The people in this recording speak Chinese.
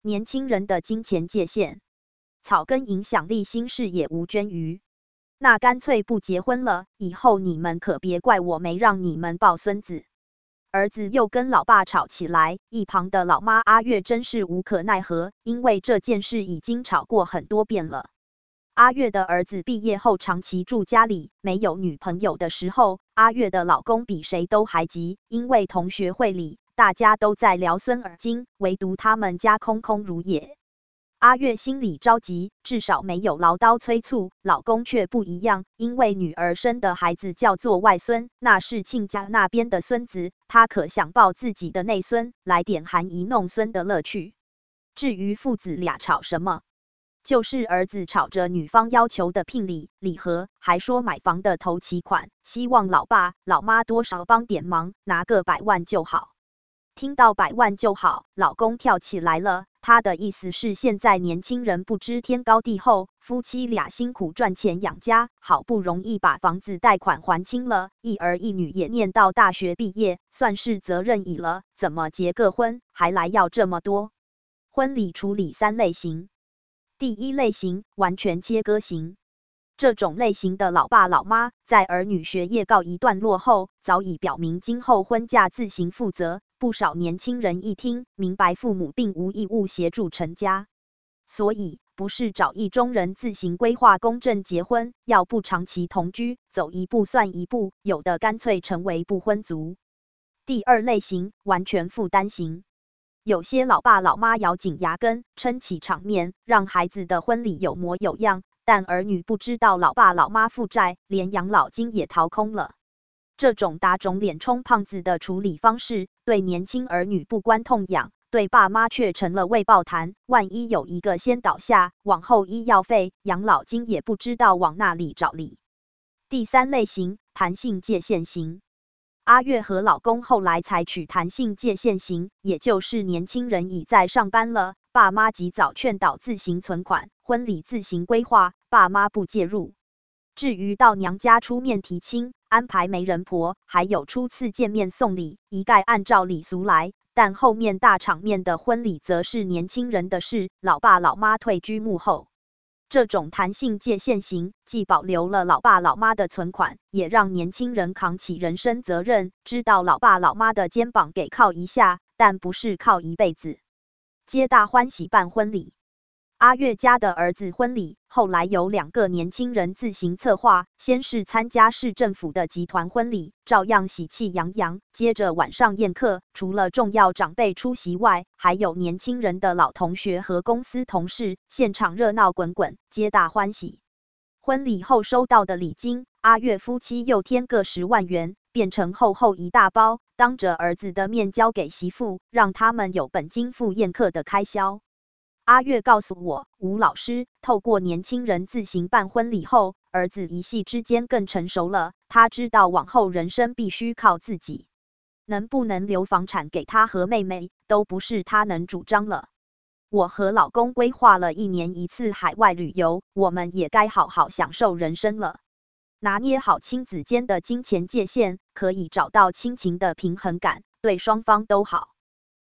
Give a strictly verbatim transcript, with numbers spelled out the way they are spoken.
年轻人的金钱界限，草根影响力新事也无捐于。那干脆不结婚了，以后你们可别怪我没让你们抱孙子。儿子又跟老爸吵起来，一旁的老妈阿月真是无可奈何，因为这件事已经吵过很多遍了。阿月的儿子毕业后长期住家里，没有女朋友的时候，阿月的老公比谁都还急，因为同学会里大家都在聊孙儿经，唯独他们家空空如也。阿月心里着急，至少没有唠叨催促，老公却不一样，因为女儿生的孩子叫做外孙，那是亲家那边的孙子，他可想抱自己的内孙，来点含饴弄孙的乐趣。至于父子俩吵什么，就是儿子吵着女方要求的聘礼、礼盒，还说买房的头期款，希望老爸、老妈多少帮点忙，拿个百万就好。听到百万就好，老公跳起来了。他的意思是，现在年轻人不知天高地厚，夫妻俩辛苦赚钱养家，好不容易把房子贷款还清了，一儿一女也念到大学毕业，算是责任已了，怎么结个婚还来要这么多？婚礼处理三类型。第一类型，完全切割型。这种类型的老爸老妈，在儿女学业告一段落后，早已表明今后婚嫁自行负责。不少年轻人一听，明白父母并无义务协助成家，所以不是找意中人自行规划公证结婚，要不长期同居，走一步算一步，有的干脆成为不婚族。第二类型，完全负担型。有些老爸老妈咬紧牙根，撑起场面，让孩子的婚礼有模有样，但儿女不知道老爸老妈负债，连养老金也掏空了。这种打肿脸充胖子的处理方式，对年轻儿女不关痛痒，对爸妈却成了未爆弹。万一有一个先倒下，往后医药费、养老金也不知道往哪里找理。第三类型，弹性界限型。阿月和老公后来采取弹性界限型，也就是年轻人已在上班了，爸妈及早劝导自行存款，婚礼自行规划，爸妈不介入。至于到娘家出面提亲，安排媒人婆，还有初次见面送礼，一概按照礼俗来，但后面大场面的婚礼则是年轻人的事，老爸老妈退居幕后。这种弹性界限型，既保留了老爸老妈的存款，也让年轻人扛起人生责任，知道老爸老妈的肩膀给靠一下，但不是靠一辈子。皆大欢喜办婚礼。阿月家的儿子婚礼，后来由两个年轻人自行策划，先是参加市政府的集团婚礼，照样喜气洋洋，接着晚上宴客，除了重要长辈出席外，还有年轻人的老同学和公司同事，现场热闹滚滚，皆大欢喜。婚礼后收到的礼金，阿月夫妻又添个十万元，变成厚厚一大包，当着儿子的面交给媳妇，让他们有本金付宴客的开销。阿月告诉我，吴老师透过年轻人自行办婚礼后，儿子一夕之间更成熟了，他知道往后人生必须靠自己，能不能留房产给他和妹妹，都不是他能主张了。我和老公规划了一年一次海外旅游，我们也该好好享受人生了。拿捏好亲子间的金钱界限，可以找到亲情的平衡感，对双方都好。